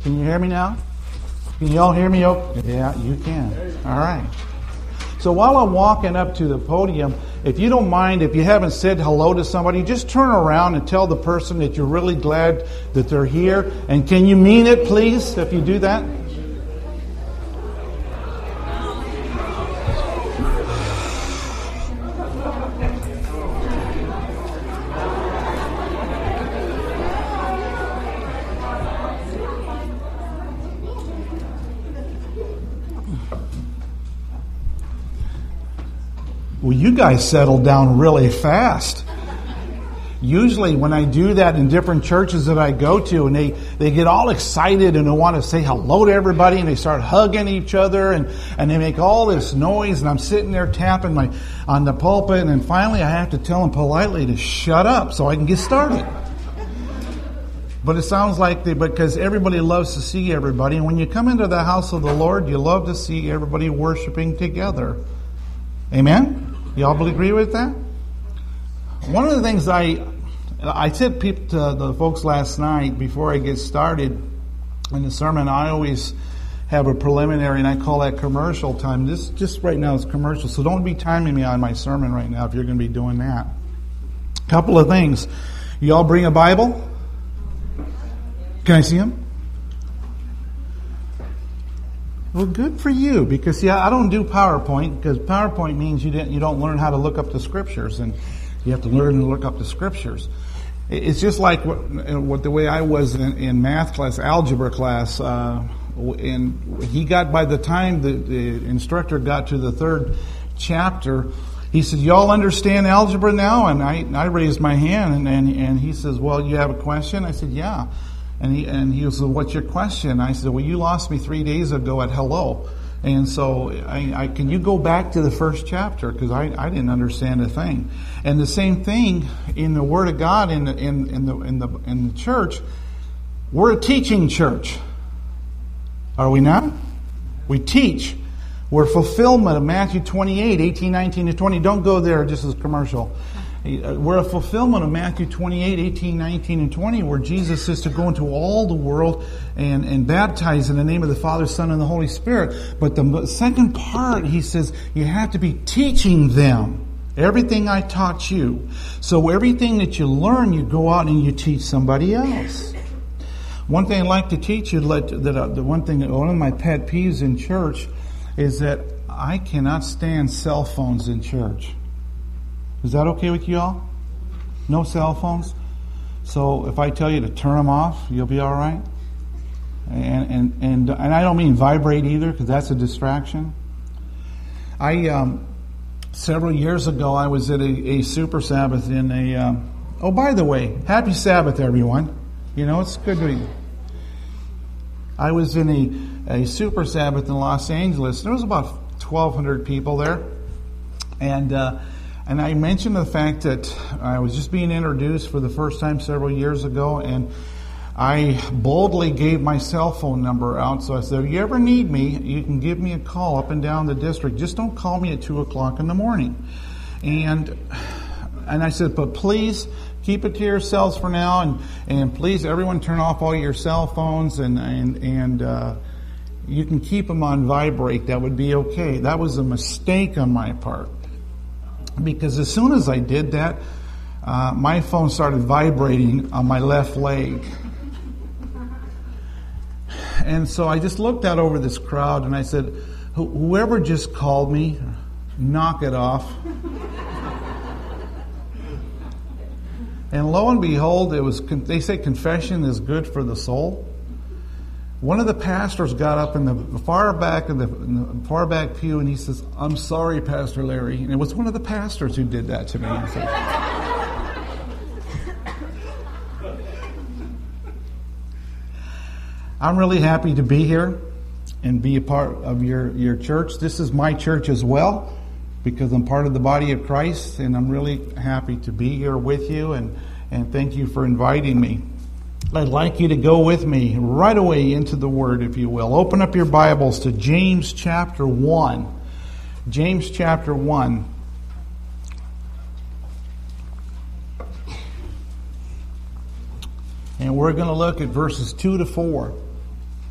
Can you hear me now? Can you all hear me? Yeah, you can. All right. So while I'm walking up to the podium, if you don't mind, if you haven't said hello to somebody, just turn around and tell the person that you're really glad that they're here. And can you mean it, please, if you do that? Well, you guys settled down really fast. Usually when I do that in different churches that I go to, and they get all excited and they want to say hello to everybody, and they start hugging each other, and they make all this noise, and I'm sitting there tapping on the pulpit, and then finally I have to tell them politely to shut up so I can get started. But it sounds like because everybody loves to see everybody, and when you come into the house of the Lord, you love to see everybody worshiping together. Amen? Y'all agree with that? One of the things I said to the folks last night before I get started in the sermon, I always have a preliminary, and I call that commercial time. This just right now is commercial, so don't be timing me on my sermon right now if you're going to be doing that. A couple of things. You all bring a Bible? Can I see them? Well, good for you, because I don't do PowerPoint, because PowerPoint means you don't learn how to look up the scriptures, and you have to learn to look up the scriptures. It's just like what the way I was in math class, algebra class, and he got, by the time the instructor got to the third chapter, he said, "Y'all understand algebra now?" And I raised my hand, and he says, "Well, you have a question?" I said, "Yeah." And he said, "What's your question?" I said, "Well, you lost me 3 days ago at hello. And so can you go back to the first chapter? Because I didn't understand a thing." And the same thing in the Word of God in the church. We're a teaching church. Are we not? We teach. We're fulfillment of Matthew 28, 18, 19, and 20. Don't go there just as a commercial. We're a fulfillment of Matthew 28, 18, 19, and 20, where Jesus says to go into all the world and baptize in the name of the Father, Son, and the Holy Spirit. But the second part, he says, you have to be teaching them everything I taught you. So everything that you learn, you go out and you teach somebody else. One thing I'd like to teach you, one of my pet peeves in church is that I cannot stand cell phones in church. Is that okay with you all? No cell phones? So if I tell you to turn them off, you'll be all right? And I don't mean vibrate either, because that's a distraction. Several years ago, I was at a Super Sabbath in a... oh, by the way, happy Sabbath, everyone. You know, it's good to be... I was in a Super Sabbath in Los Angeles. There was about 1,200 people there. And I mentioned the fact that I was just being introduced for the first time several years ago, and I boldly gave my cell phone number out. So I said, if you ever need me, you can give me a call up and down the district. Just don't call me at 2 o'clock in the morning. And I said, but please keep it to yourselves for now, and please, everyone, turn off all your cell phones, and you can keep them on vibrate. That would be okay. That was a mistake on my part. Because as soon as I did that, my phone started vibrating on my left leg. And so I just looked out over this crowd and I said, whoever just called me, knock it off. And lo and behold, they say confession is good for the soul. One of the pastors got up in the far back pew, and he says, "I'm sorry, Pastor Larry." And it was one of the pastors who did that to me. I'm really happy to be here and be a part of your church. This is my church as well, because I'm part of the body of Christ, and I'm really happy to be here with you, and thank you for inviting me. I'd like you to go with me right away into the Word, if you will. Open up your Bibles to James chapter 1. James chapter 1. And we're going to look at verses 2 to 4.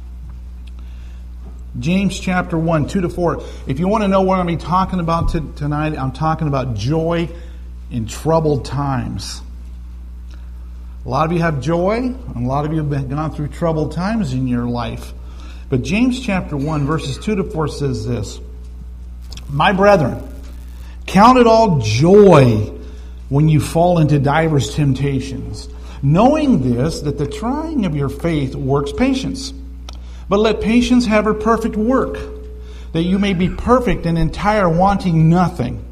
James chapter 1, 2-4. If you want to know what I'm going to be talking about tonight, I'm talking about joy in troubled times. A lot of you have joy, and a lot of you have gone through troubled times in your life. But James chapter 1, verses 2-4 says this: My brethren, count it all joy when you fall into divers temptations, knowing this, that the trying of your faith works patience. But let patience have her perfect work, that you may be perfect and entire, wanting nothing.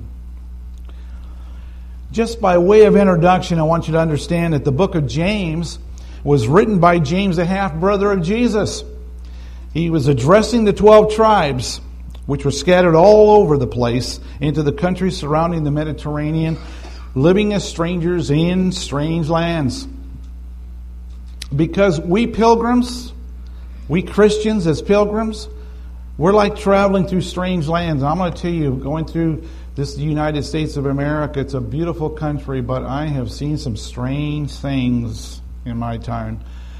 Just by way of introduction, I want you to understand that the book of James was written by James, the half-brother of Jesus. He was addressing the 12 tribes, which were scattered all over the place into the countries surrounding the Mediterranean, living as strangers in strange lands. Because we pilgrims, we Christians as pilgrims, we're like traveling through strange lands. I'm going to tell you, going through this United States of America, it's a beautiful country, but I have seen some strange things in my time.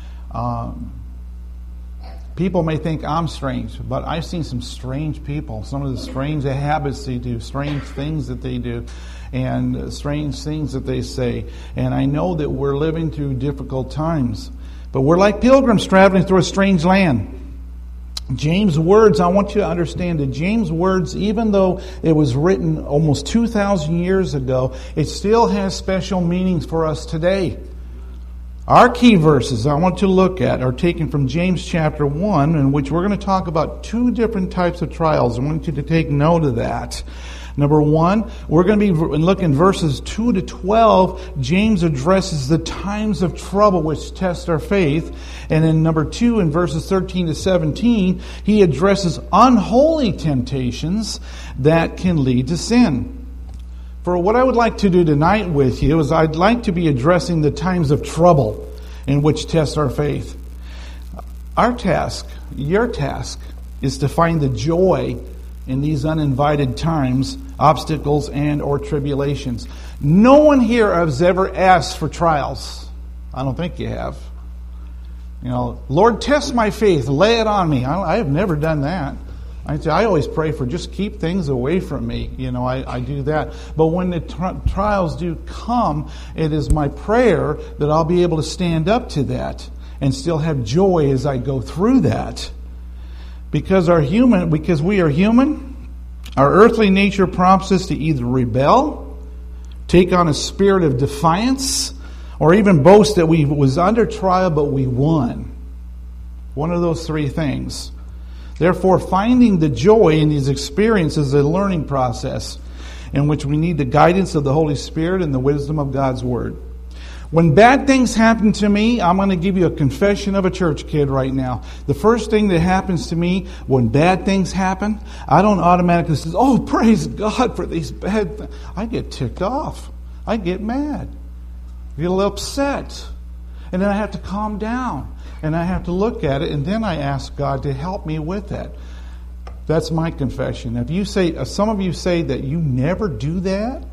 People may think I'm strange, but I've seen some strange people, some of the strange habits they do, strange things that they do, and strange things that they say. And I know that we're living through difficult times, but we're like pilgrims traveling through a strange land. James' words, I want you to understand that James' words, even though it was written almost 2,000 years ago, it still has special meanings for us today. Our key verses I want to look at are taken from James chapter 1, in which we're going to talk about two different types of trials. I want you to take note of that. Number one, we're going to be looking verses 2-12. James addresses the times of trouble which test our faith. And in number 2, in verses 13-17, he addresses unholy temptations that can lead to sin. For what I would like to do tonight with you is I'd like to be addressing the times of trouble in which test our faith. Our task, your task, is to find the joy in these uninvited times, obstacles, and or tribulations. No one here has ever asked for trials. I don't think you have. Lord, test my faith, lay it on me. I have never done that. I always pray for just keep things away from me. I do that. But when the trials do come, it is my prayer that I'll be able to stand up to that and still have joy as I go through that. Because we are human, our earthly nature prompts us to either rebel, take on a spirit of defiance, or even boast that we was under trial but we won. One of those three things. Therefore, finding the joy in these experiences is a learning process in which we need the guidance of the Holy Spirit and the wisdom of God's Word. When bad things happen to me, I'm going to give you a confession of a church kid right now. The first thing that happens to me when bad things happen, I don't automatically say, oh, praise God for these bad things. I get ticked off. I get mad. I get a little upset. And then I have to calm down. And I have to look at it, and then I ask God to help me with that. That's my confession. If some of you say that you never do that,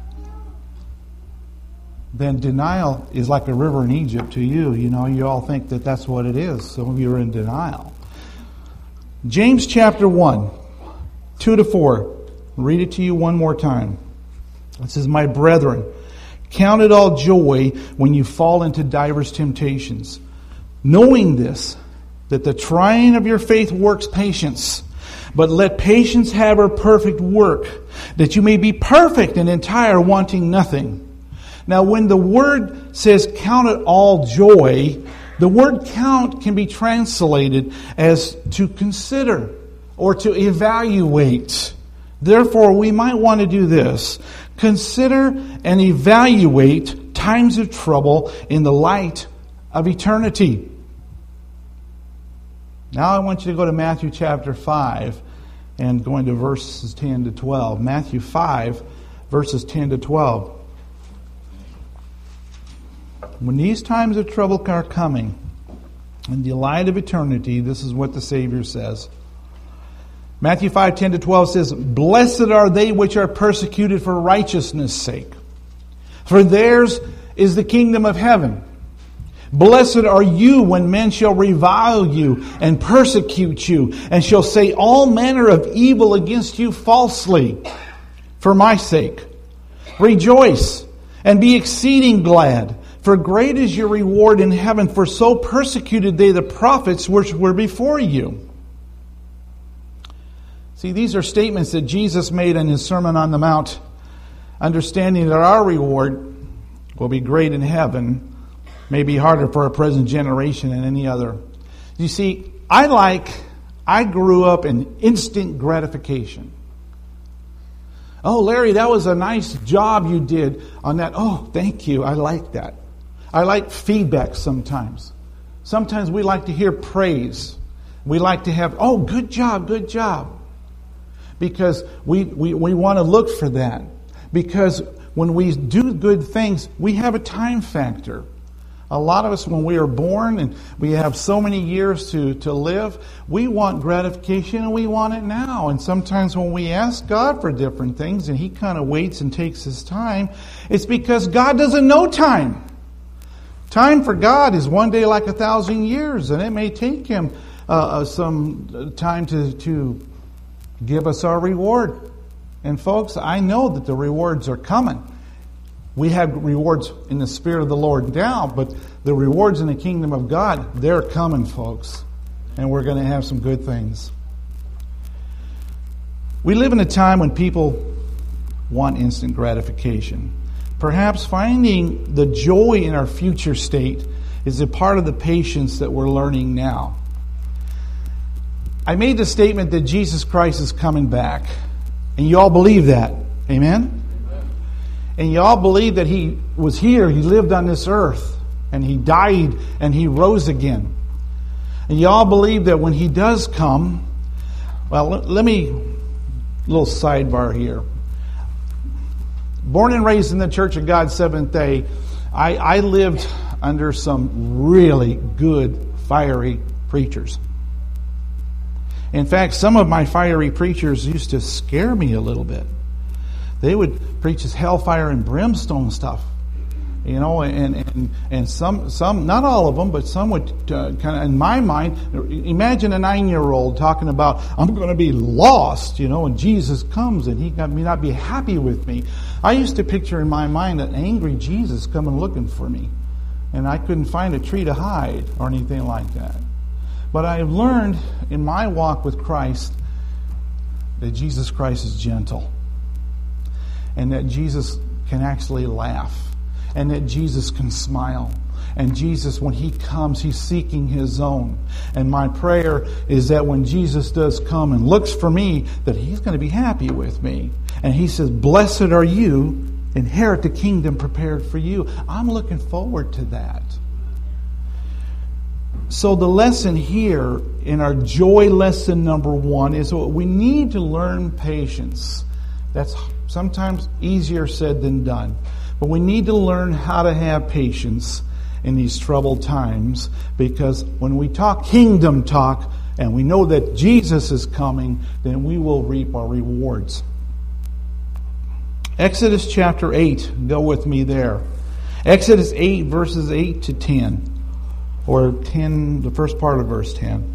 then denial is like a river in Egypt to you. You all think that that's what it is. Some of you are in denial. James chapter 1, 2-4. Read it to you one more time. It says, My brethren, count it all joy when you fall into divers temptations, knowing this, that the trying of your faith works patience. But let patience have her perfect work, that you may be perfect and entire, wanting nothing. Now, when the word says count it all joy, the word count can be translated as to consider or to evaluate. Therefore, we might want to do this. Consider and evaluate times of trouble in the light of eternity. Now I want you to go to Matthew chapter 5 and go into verses 10-12. Matthew 5, verses 10-12. When these times of trouble are coming, in the light of eternity, this is what the Savior says. Matthew 5, 10-12 says, Blessed are they which are persecuted for righteousness' sake, for theirs is the kingdom of heaven. Blessed are you when men shall revile you and persecute you, and shall say all manner of evil against you falsely for my sake. Rejoice and be exceeding glad, for great is your reward in heaven, for so persecuted they the prophets which were before you. See, these are statements that Jesus made in his Sermon on the Mount, understanding that our reward will be great in heaven, may be harder for our present generation than any other. You see, I grew up in instant gratification. Oh, Larry, that was a nice job you did on that. Oh, thank you. I like that. I like feedback sometimes. Sometimes we like to hear praise. We like to have, oh, good job, good job. Because we want to look for that. Because when we do good things, we have a time factor. A lot of us, when we are born and we have so many years to live, we want gratification and we want it now. And sometimes when we ask God for different things and He kind of waits and takes His time, it's because God doesn't know time. Time for God is one day like 1,000 years, and it may take Him some time to give us our reward. And folks, I know that the rewards are coming. We have rewards in the Spirit of the Lord now, but the rewards in the kingdom of God, they're coming, folks. And we're going to have some good things. We live in a time when people want instant gratification. Perhaps finding the joy in our future state is a part of the patience that we're learning now. I made the statement that Jesus Christ is coming back. And you all believe that. Amen? And you all believe that He was here, He lived on this earth, and He died, and He rose again. And you all believe that when He does come, well, let me, little sidebar here. Born and raised in the Church of God Seventh Day, I lived under some really good, fiery preachers. In fact, some of my fiery preachers used to scare me a little bit. They would preach this hellfire and brimstone stuff, you know, and some, not all of them, but some would kind of, in my mind, imagine a 9-year-old talking about, I'm going to be lost, you know, and Jesus comes and He may not be happy with me. I used to picture in my mind an angry Jesus coming looking for me, and I couldn't find a tree to hide or anything like that. But I have learned in my walk with Christ that Jesus Christ is gentle. And that Jesus can actually laugh. And that Jesus can smile. And Jesus, when He comes, He's seeking His own. And my prayer is that when Jesus does come and looks for me, that He's going to be happy with me. And He says, blessed are you, inherit the kingdom prepared for you. I'm looking forward to that. So the lesson here in our joy lesson number 1 is we need to learn patience. That's sometimes easier said than done. But we need to learn how to have patience in these troubled times, because when we talk kingdom talk and we know that Jesus is coming, then we will reap our rewards. Exodus chapter 8, go with me there. Exodus 8 verses 8 to 10. Or 10, the first part of verse 10.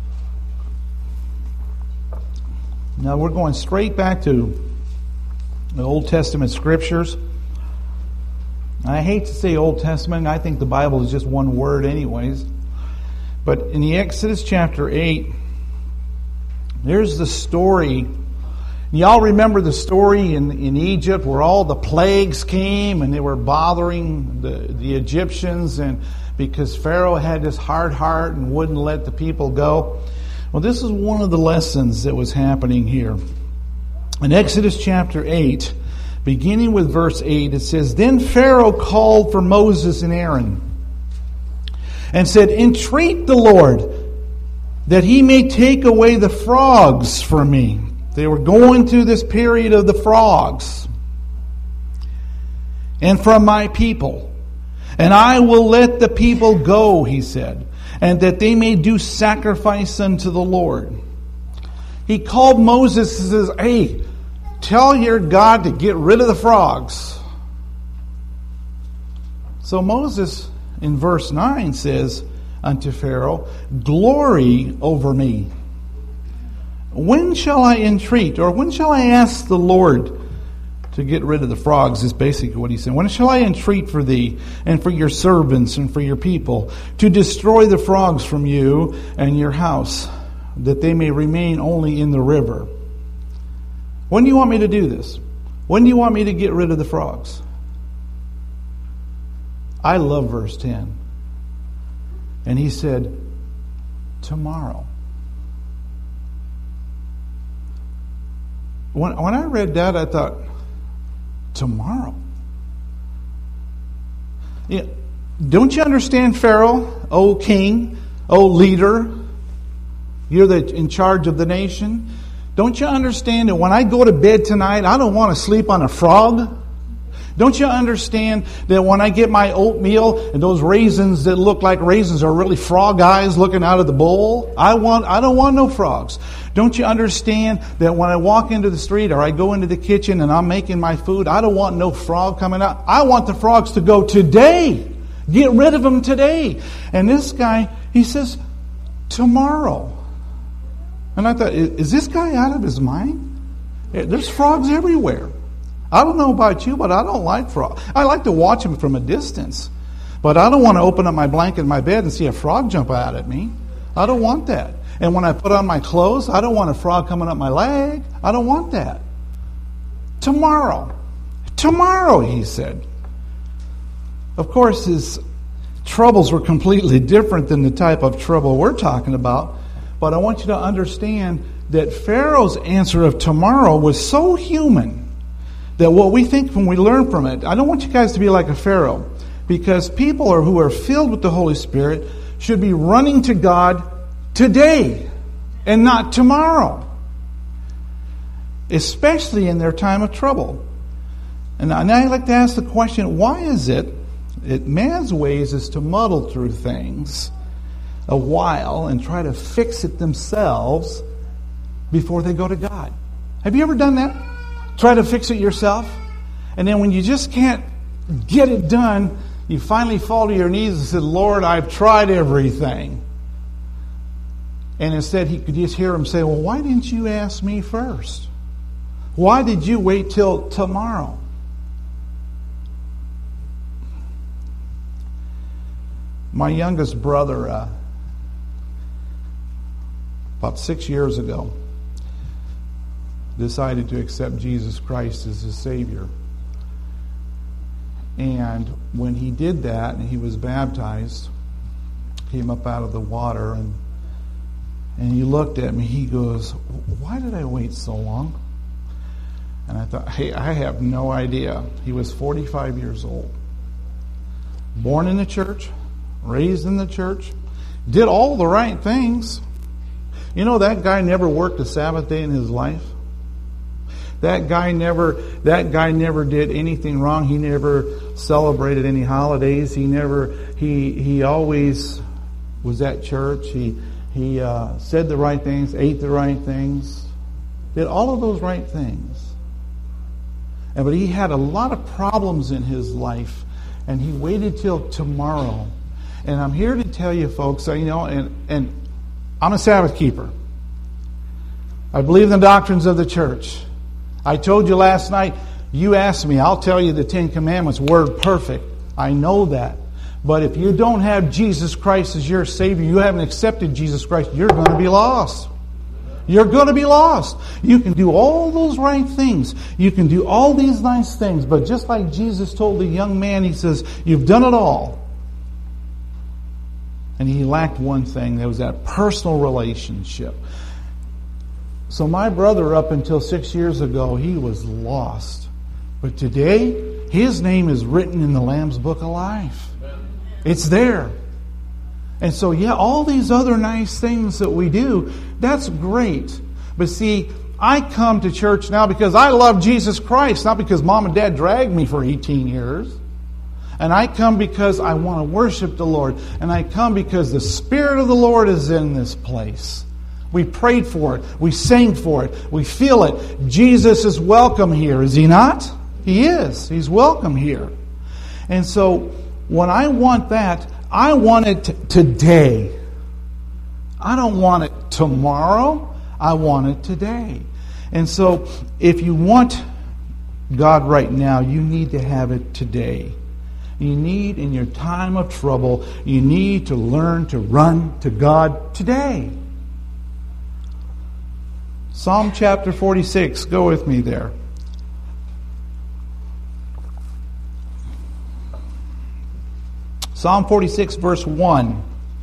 Now we're going straight back to the Old Testament scriptures. I hate to say Old Testament. I think the Bible is just one word anyways. But in the Exodus chapter 8, there's the story. Y'all remember the story in Egypt where all the plagues came and they were bothering the Egyptians, and because Pharaoh had this hard heart and wouldn't let the people go. Well, this is one of the lessons that was happening here. In Exodus chapter 8, beginning with verse 8, it says, Then Pharaoh called for Moses and Aaron and said, Entreat the Lord that He may take away the frogs from me. They were going through this period of the frogs. And from my people. And I will let the people go, he said, and that they may do sacrifice unto the Lord. He called Moses and says, Hey, tell your God to get rid of the frogs. So Moses in verse 9 says unto Pharaoh, glory over me. When shall I entreat, or when shall I ask the Lord to get rid of the frogs, is basically what he's saying. When shall I entreat for thee, and for your servants, and for your people, to destroy the frogs from you and your house, that they may remain only in the river? When do you want me to do this? When do you want me to get rid of the frogs? I love verse 10. And he said, tomorrow. When I read that, I thought, tomorrow? Yeah, don't you understand, Pharaoh, O king, O leader? You're in charge of the nation. Don't you understand that when I go to bed tonight, I don't want to sleep on a frog? Don't you understand that when I get my oatmeal and those raisins that look like raisins are really frog eyes looking out of the bowl? I don't want no frogs. Don't you understand that when I walk into the street or I go into the kitchen and I'm making my food, I don't want no frog coming out. I want the frogs to go today. Get rid of them today. And this guy, he says, tomorrow. And I thought, is this guy out of his mind? There's frogs everywhere. I don't know about you, but I don't like frogs. I like to watch them from a distance. But I don't want to open up my blanket in my bed and see a frog jump out at me. I don't want that. And when I put on my clothes, I don't want a frog coming up my leg. I don't want that. Tomorrow. Tomorrow, he said. Of course, his troubles were completely different than the type of trouble we're talking about. But I want you to understand that Pharaoh's answer of tomorrow was so human that what we think when we learn from it, I don't want you guys to be like a Pharaoh, because people who are filled with the Holy Spirit should be running to God today and not tomorrow, especially in their time of trouble. And I like to ask the question, why is it that man's ways is to muddle through things a while and try to fix it themselves before they go to God? Have you ever done that? Try to fix it yourself. And then when you just can't get it done, you finally fall to your knees and say, Lord, I've tried everything. And instead he could just hear him say, well, why didn't you ask me first? Why did you wait till tomorrow? My youngest brother, about 6 years ago, decided to accept Jesus Christ as his Savior. And when he did that, and he was baptized, came up out of the water, and he looked at me, he goes, why did I wait so long? And I thought, hey, I have no idea. He was 45 years old. Born in the church, raised in the church, did all the right things. You know, that guy never worked a Sabbath day in his life. That guy never did anything wrong. He never celebrated any holidays. He always was at church. He said the right things, ate the right things, did all of those right things. But he had a lot of problems in his life, and he waited till tomorrow. And I'm here to tell you, folks, and I'm a Sabbath keeper. I believe in the doctrines of the church. I told you last night, you asked me, I'll tell you the 10 Commandments, word perfect. I know that. But if you don't have Jesus Christ as your Savior, you haven't accepted Jesus Christ, you're going to be lost. You're going to be lost. You can do all those right things. You can do all these nice things. But just like Jesus told the young man, he says, you've done it all. And he lacked one thing. There was that personal relationship. So my brother, up until 6 years ago, he was lost. But today, his name is written in the Lamb's Book of Life. It's there. And so, yeah, all these other nice things that we do, that's great. But see, I come to church now because I love Jesus Christ, not because Mom and Dad dragged me for 18 years. And I come because I want to worship the Lord. And I come because the Spirit of the Lord is in this place. We prayed for it. We sang for it. We feel it. Jesus is welcome here, is He not? He is. He's welcome here. And so when I want that, I want it today. I don't want it tomorrow. I want it today. And so, if you want God right now, you need to have it today. You need, in your time of trouble, you need to learn to run to God today. Psalm chapter 46, go with me there. Psalm 46, verse 1.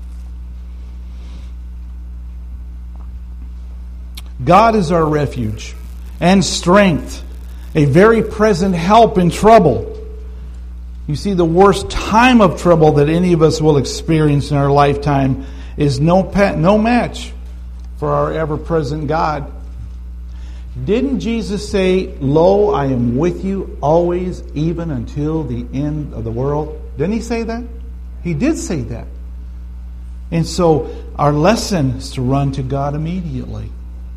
God is our refuge and strength, a very present help in trouble. You see, the worst time of trouble that any of us will experience in our lifetime is no match for our ever-present God. Didn't Jesus say, "Lo, I am with you always, even until the end of the world"? Didn't He say that? He did say that. And so our lesson is to run to God immediately.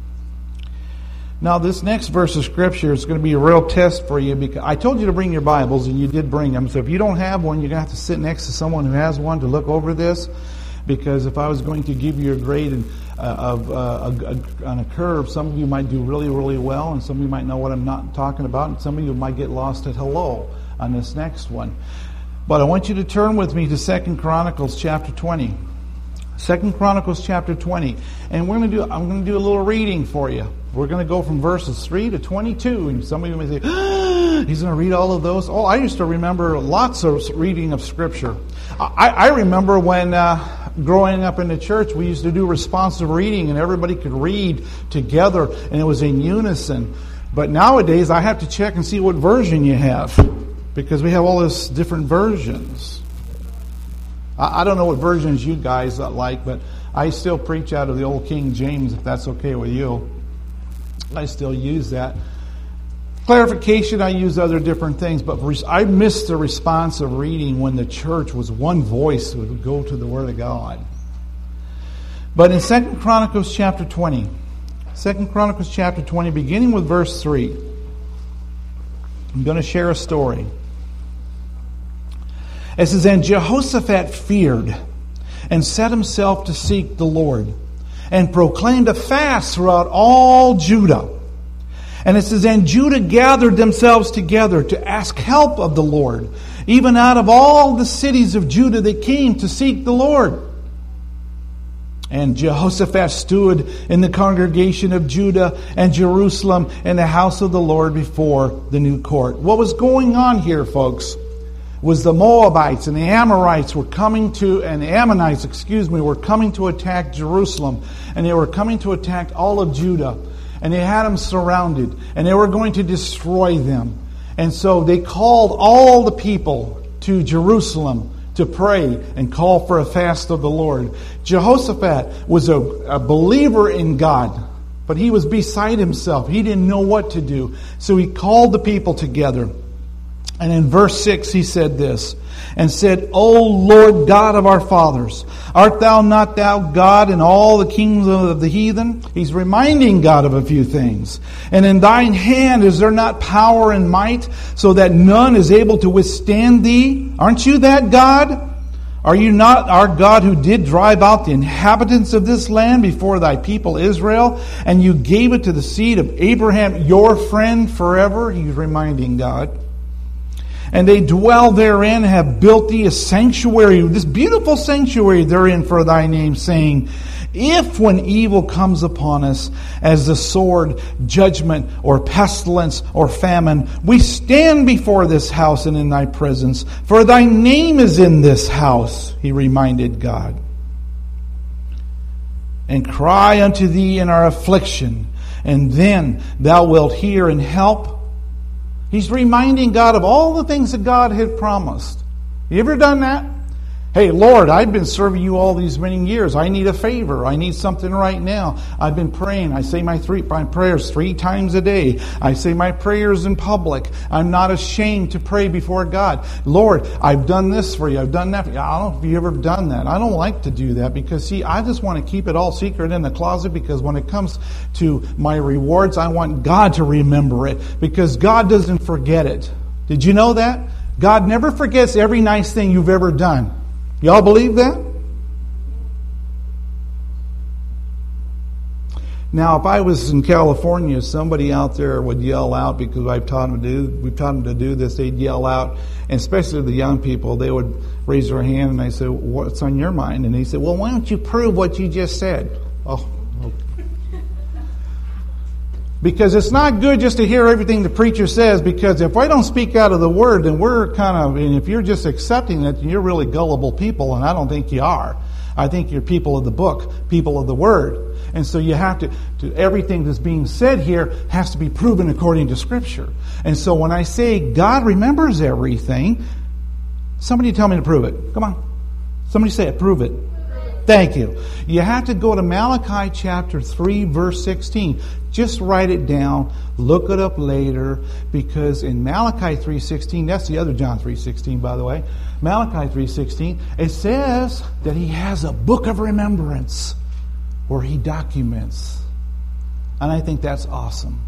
Now, this next verse of Scripture is going to be a real test for you, because I told you to bring your Bibles, and you did bring them. So if you don't have one, you're going to have to sit next to someone who has one to look over this. Because if I was going to give you a grade on a curve, some of you might do really, really well, and some of you might know what I'm not talking about, and some of you might get lost at hello on this next one. But I want you to turn with me to 2 Chronicles chapter 20. 2 Chronicles chapter 20. And I'm going to do a little reading for you. We're going to go from verses 3 to 22. And some of you may say, he's going to read all of those? Oh, I used to remember lots of reading of Scripture. I remember when growing up in the church, we used to do responsive reading, and everybody could read together, and it was in unison. But nowadays, I have to check and see what version you have, because we have all these different versions. I don't know what versions you guys like, but I still preach out of the old King James, if that's okay with you. I still use that. Clarification, I use other different things, but I missed the response of reading when the church was one voice would go to the Word of God. But in 2 Chronicles chapter 20, 2 Chronicles chapter 20, beginning with verse 3, I'm going to share a story. It says, "And Jehoshaphat feared and set himself to seek the Lord, and proclaimed a fast throughout all Judah. And it says, and Judah gathered themselves together to ask help of the Lord. Even out of all the cities of Judah they came to seek the Lord. And Jehoshaphat stood in the congregation of Judah and Jerusalem in the house of the Lord before the new court." What was going on here, folks, was the Moabites and the Amorites were coming to, and the Ammonites, were coming to attack Jerusalem. And they were coming to attack all of Judah. And they had them surrounded. And they were going to destroy them. And so they called all the people to Jerusalem to pray and call for a fast of the Lord. Jehoshaphat was a believer in God, but he was beside himself. He didn't know what to do. So he called the people together. And in verse 6 he said this, and said, "O Lord God of our fathers, art thou not thou God in all the kingdoms of the heathen?" He's reminding God of a few things. "And in thine hand is there not power and might, so that none is able to withstand thee? Aren't you that God? Are you not our God who did drive out the inhabitants of this land before thy people Israel? And you gave it to the seed of Abraham, your friend, forever?" He's reminding God. "And they dwell therein, have built thee a sanctuary," this beautiful sanctuary therein for thy name, saying, "If when evil comes upon us, as the sword, judgment, or pestilence, or famine, we stand before this house and in thy presence, for thy name is in this house," he reminded God, "and cry unto thee in our affliction, and then thou wilt hear and help." He's reminding God of all the things that God had promised. You ever done that? "Hey, Lord, I've been serving you all these many years. I need a favor. I need something right now. I've been praying. I say my prayers 3 times a day. I say my prayers in public. I'm not ashamed to pray before God. Lord, I've done this for you. I've done that for you." I don't know if you've ever done that. I don't like to do that because, see, I just want to keep it all secret in the closet, because when it comes to my rewards, I want God to remember it, because God doesn't forget it. Did you know that? God never forgets every nice thing you've ever done. Y'all believe that? Now, if I was in California, somebody out there would yell out, because we've taught them to do this, they'd yell out, and especially the young people, they would raise their hand, and I said, what's on your mind? And they said, well, why don't you prove what you just said? Oh, okay. Because it's not good just to hear everything the preacher says, because if I don't speak out of the Word, then and if you're just accepting it, you're really gullible people, and I don't think you are. I think you're people of the book, people of the Word. And so you have to everything that's being said here has to be proven according to Scripture. And so when I say God remembers everything, somebody tell me to prove it. Come on. Somebody say it. Prove it. Thank you. You have to go to Malachi chapter 3, verse 16. Just write it down. Look it up later. Because in Malachi 3:16, that's the other John 3:16, by the way. Malachi 3:16, it says that He has a book of remembrance where He documents. And I think that's awesome.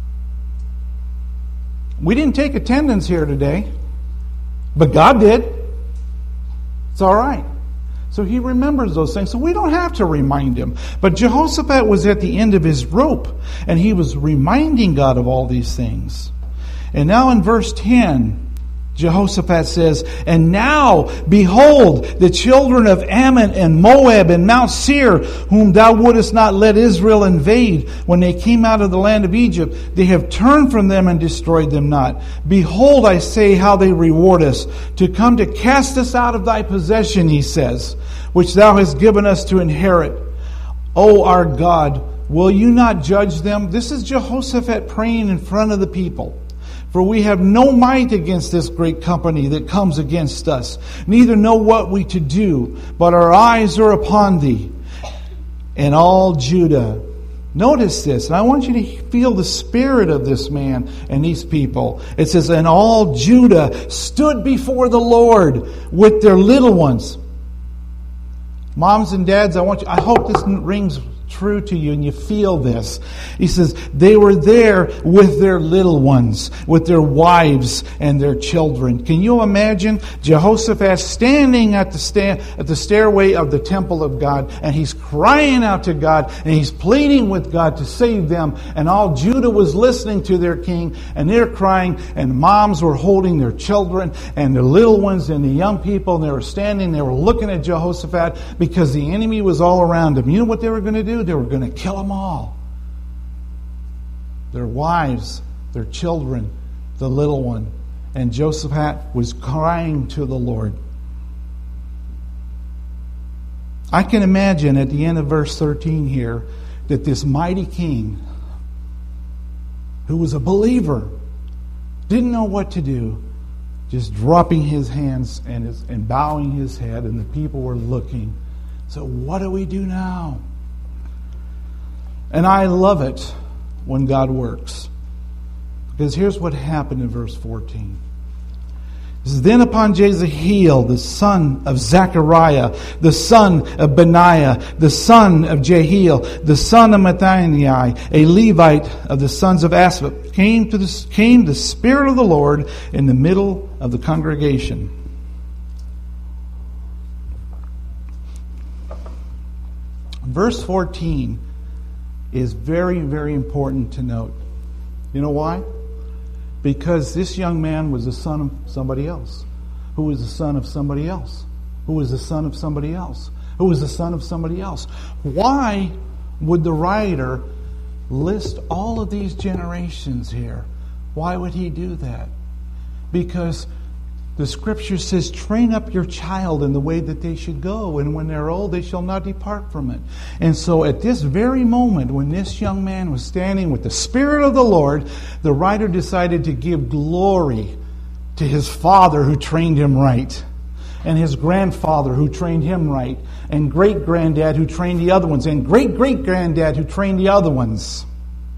We didn't take attendance here today, but God did. It's all right. So He remembers those things. So we don't have to remind Him. But Jehoshaphat was at the end of his rope, and he was reminding God of all these things. And now in verse 10, Jehoshaphat says, and now, behold, the children of Ammon and Moab and Mount Seir, whom thou wouldest not let Israel invade when they came out of the land of Egypt, they have turned from them and destroyed them not. Behold, I say, how they reward us, to come to cast us out of thy possession, he says, which thou hast given us to inherit. O our God, will you not judge them? This is Jehoshaphat praying in front of the people. For we have no might against this great company that comes against us, neither know what we to do, but our eyes are upon thee. And all Judah. Notice this, and I want you to feel the spirit of this man and these people. It says, and all Judah stood before the Lord with their little ones. Moms and dads, I hope this rings true to you and you feel this. He says, they were there with their little ones, with their wives and their children. Can you imagine Jehoshaphat standing at the stairway of the temple of God, and he's crying out to God, and he's pleading with God to save them, and all Judah was listening to their king, and they're crying, and moms were holding their children and their little ones and the young people, and they were standing, they were looking at Jehoshaphat because the enemy was all around them. You know what they were going to do? They were going to kill them all. Their wives, their children, the little one. And Jehoshaphat was crying to the Lord. I can imagine at the end of verse 13 here that this mighty king, who was a believer, didn't know what to do, just dropping his hands and bowing his head, and the people were looking. So what do we do now? And I love it when God works. Because here's what happened in verse 14. It says, then upon Jezahiel, the son of Zechariah, the son of Benaiah, the son of Jehiel, the son of Mattaniah, a Levite of the sons of Asaph, came the Spirit of the Lord in the middle of the congregation. Verse 14 is very, very important to note. You know why? Because this young man was the son of somebody else, who was the son of somebody else, who was the son of somebody else, who was the son of somebody else. Why would the writer list all of these generations here? Why would he do that? Because the Scripture says, train up your child in the way that they should go, and when they're old, they shall not depart from it. And so at this very moment, when this young man was standing with the Spirit of the Lord, the writer decided to give glory to his father who trained him right, and his grandfather who trained him right, and great-granddad who trained the other ones, and great-great-granddad who trained the other ones.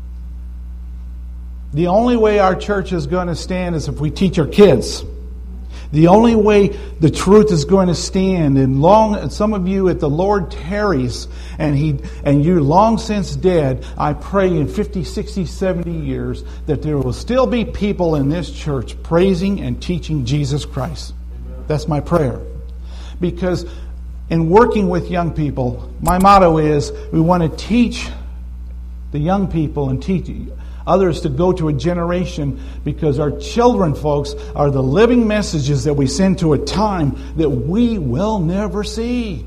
The only way our church is going to stand is if we teach our kids. The only way the truth is going to stand, and some of you, if the Lord tarries and you're long since dead, I pray in 50, 60, 70 years that there will still be people in this church praising and teaching Jesus Christ. That's my prayer. Because in working with young people, my motto is we want to teach the young people and teach others to go to a generation, because our children, folks, are the living messages that we send to a time that we will never see.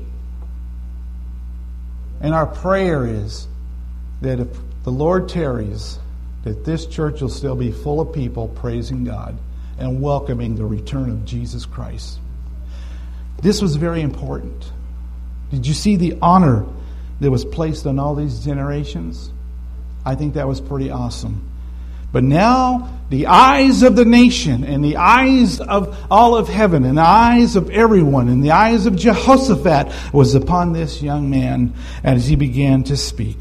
And our prayer is that if the Lord tarries, that this church will still be full of people praising God and welcoming the return of Jesus Christ. This was very important. Did you see the honor that was placed on all these generations? I think that was pretty awesome. But now, the eyes of the nation, and the eyes of all of heaven, and the eyes of everyone, and the eyes of Jehoshaphat was upon this young man as he began to speak.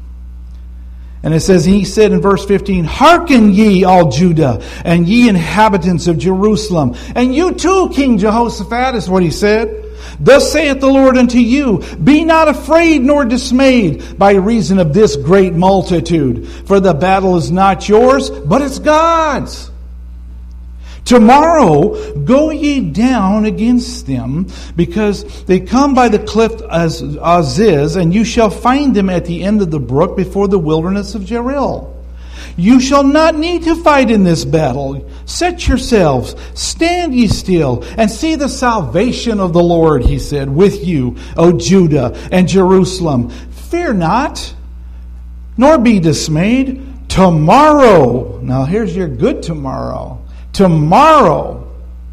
And it says, he said in verse 15, "Hearken ye, all Judah, and ye inhabitants of Jerusalem." And you too, King Jehoshaphat, is what he said. "Thus saith the Lord unto you, Be not afraid nor dismayed by reason of this great multitude. For the battle is not yours, but it's God's. Tomorrow go ye down against them, because they come by the cliff Aziz, and you shall find them at the end of the brook before the wilderness of Jeril. You shall not need to fight in this battle. Set yourselves, stand ye still, and see the salvation of the Lord," he said, "with you, O Judah and Jerusalem. Fear not, nor be dismayed. Tomorrow," now here's your good tomorrow. Tomorrow,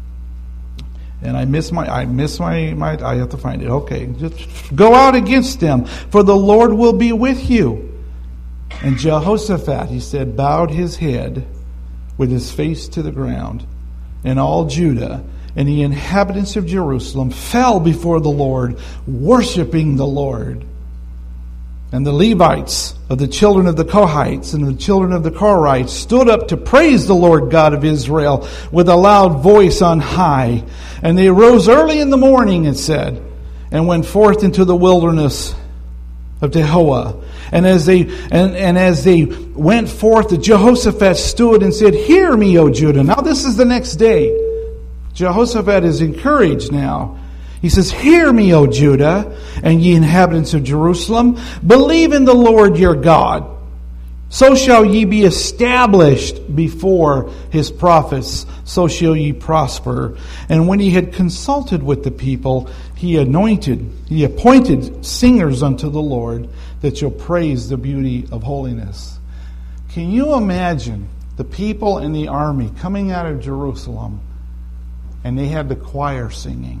and I have to find it. Okay, just go out against them, for the Lord will be with you. And Jehoshaphat, he said, bowed his head with his face to the ground. And all Judah and the inhabitants of Jerusalem fell before the Lord, worshiping the Lord. And the Levites of the children of the Kohathites and the children of the Korahites stood up to praise the Lord God of Israel with a loud voice on high. And they arose early in the morning, it said, and went forth into the wilderness of Tekoa. And as they went forth, Jehoshaphat stood and said, "Hear me, O Judah." Now this is the next day. Jehoshaphat is encouraged now. He says, "Hear me, O Judah, and ye inhabitants of Jerusalem. Believe in the Lord your God. So shall ye be established before his prophets. So shall ye prosper." And when he had consulted with the people, he appointed singers unto the Lord that shall praise the beauty of holiness. Can you imagine the people in the army coming out of Jerusalem, and they had the choir singing,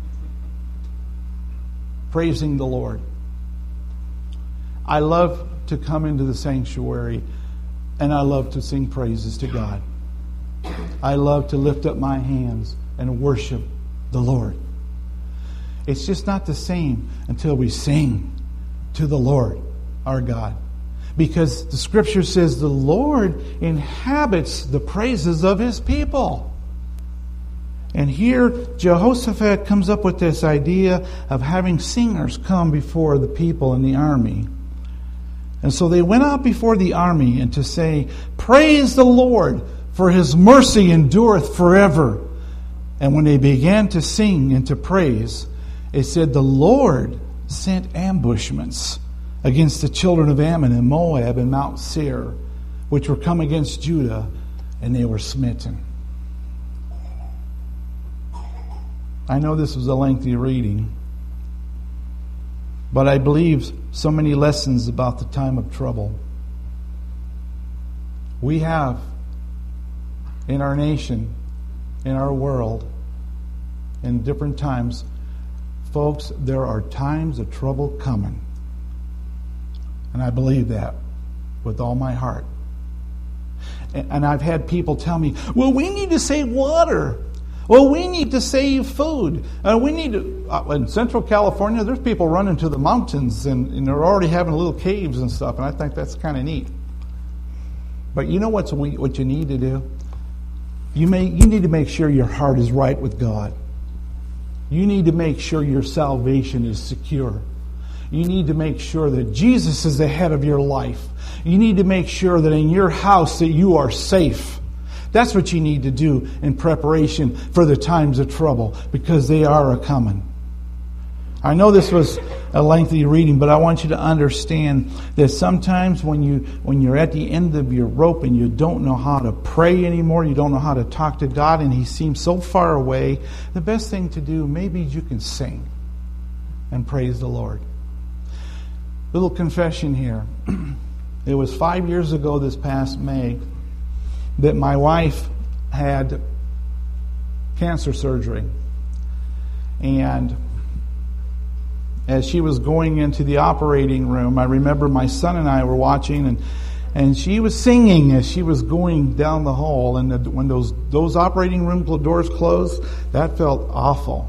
praising the Lord? I love to come into the sanctuary, and I love to sing praises to God. I love to lift up my hands and worship the Lord. It's just not the same until we sing to the Lord, our God. Because the Scripture says the Lord inhabits the praises of His people. And here, Jehoshaphat comes up with this idea of having singers come before the people in the army. And so they went out before the army and to say, "Praise the Lord, for His mercy endureth forever." And when they began to sing and to praise, it said the Lord sent ambushments against the children of Ammon and Moab and Mount Seir, which were come against Judah, and they were smitten. I know this was a lengthy reading, but I believe so many lessons about the time of trouble. We have in our nation, in our world, in different times, folks, there are times of trouble coming. And I believe that with all my heart. And I've had people tell me, "Well, we need to save water. Well, we need to save food. We need to." In Central California, there's people running to the mountains, and they're already having little caves and stuff, and I think that's kind of neat. But you know what you need to do? You need to make sure your heart is right with God. You need to make sure your salvation is secure. You need to make sure that Jesus is the head of your life. You need to make sure that in your house that you are safe. That's what you need to do in preparation for the times of trouble, because they are a-coming. I know this was a lengthy reading, but I want you to understand that sometimes when you're at the end of your rope and you don't know how to pray anymore, you don't know how to talk to God, and He seems so far away, the best thing to do, maybe you can sing and praise the Lord. Little confession here. It was 5 years ago this past May that my wife had cancer surgery. And as she was going into the operating room, I remember my son and I were watching, and she was singing as she was going down the hall. And when those operating room doors closed, that felt awful.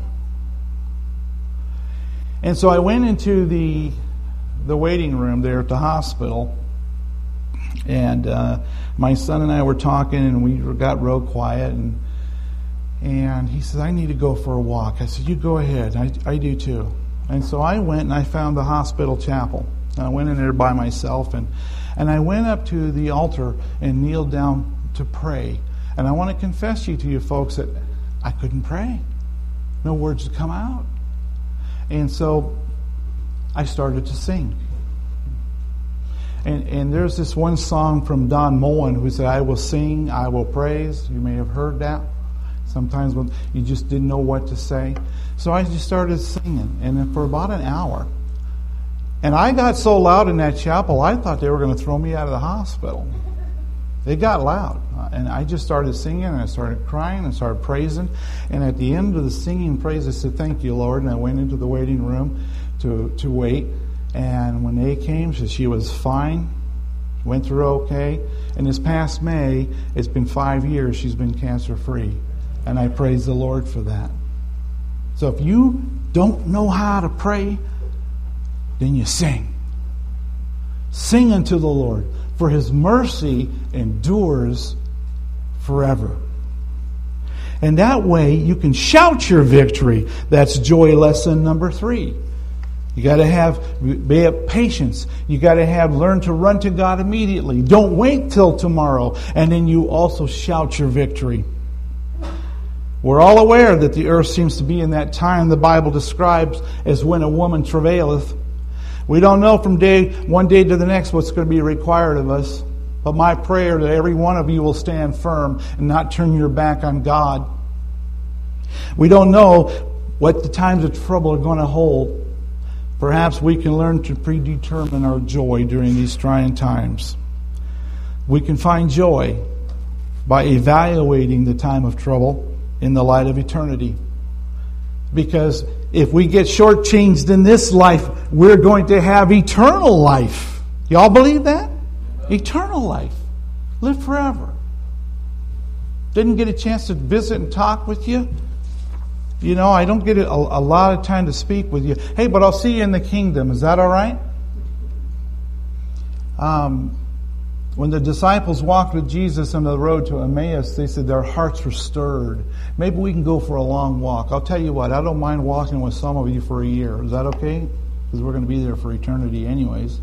And so I went into the waiting room there at the hospital, and my son and I were talking, and we got real quiet, and he said, I need to go for a walk. I said, you go ahead. I do too. And so I went and I found the hospital chapel. And I went in there by myself, and I went up to the altar and kneeled down to pray. And I want to confess to you folks that I couldn't pray. No words would come out. And so I started to sing. And there's this one song from Don Moen who said, I will sing, I will praise. You may have heard that. Sometimes when you just didn't know what to say. So I just started singing. And then for about an hour. And I got so loud in that chapel, I thought they were going to throw me out of the hospital. It got loud. And I just started singing, and I started crying, and started praising. And at the end of the singing and praise, I said, thank you, Lord. And I went into the waiting room to wait. And when they came, she was fine, went through okay. And this past May, it's been 5 years she's been cancer-free. And I praise the Lord for that. So if you don't know how to pray, then you sing. Sing unto the Lord, for His mercy endures forever. And that way you can shout your victory. That's joy lesson number 3. You got to have patience. You got to learn to run to God immediately. Don't wait till tomorrow. And then you also shout your victory. We're all aware that the earth seems to be in that time the Bible describes as when a woman travaileth. We don't know from one day to the next what's going to be required of us. But my prayer that every one of you will stand firm and not turn your back on God. We don't know what the times of trouble are going to hold. Perhaps we can learn to predetermine our joy during these trying times. We can find joy by evaluating the time of trouble in the light of eternity. Because if we get shortchanged in this life, we're going to have eternal life. Y'all believe that? Eternal life. Live forever. Didn't get a chance to visit and talk with you? You know, I don't get a lot of time to speak with you. Hey, but I'll see you in the kingdom. Is that all right? When the disciples walked with Jesus on the road to Emmaus, they said their hearts were stirred. Maybe we can go for a long walk. I'll tell you what, I don't mind walking with some of you for a year. Is that okay? Because we're going to be there for eternity anyways.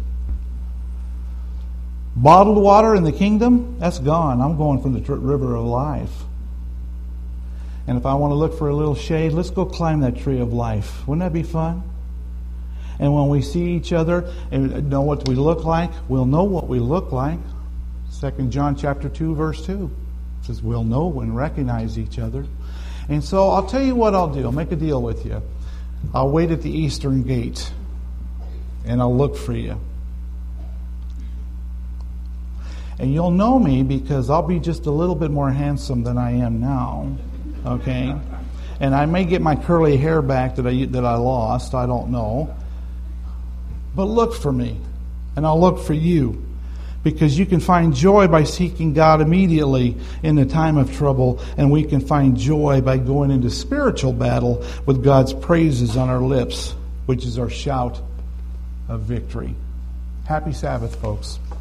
Bottled water in the kingdom, that's gone. I'm going from the river of life. And if I want to look for a little shade, let's go climb that tree of life. Wouldn't that be fun? And when we see each other and know what we look like, we'll know what we look like. 2 John chapter 2, verse 2 says we'll know and recognize each other. And so I'll tell you what I'll do. I'll make a deal with you. I'll wait at the eastern gate and I'll look for you. And you'll know me because I'll be just a little bit more handsome than I am now. Okay? And I may get my curly hair back that I lost. I don't know. But look for me. And I'll look for you. Because you can find joy by seeking God immediately in the time of trouble. And we can find joy by going into spiritual battle with God's praises on our lips, which is our shout of victory. Happy Sabbath, folks.